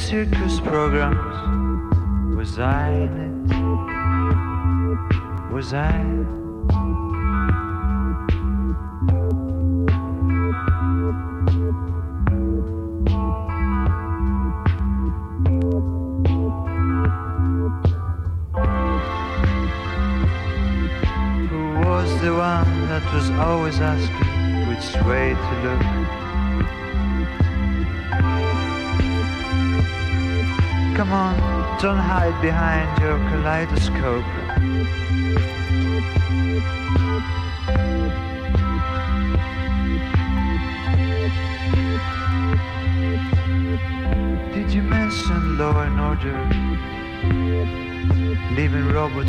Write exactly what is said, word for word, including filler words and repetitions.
circus programs. Was I in it? Was I? Who was the one that was always asking which way to look? Come on, don't hide behind your kaleidoscope. Did you mention law and order? Leaving robots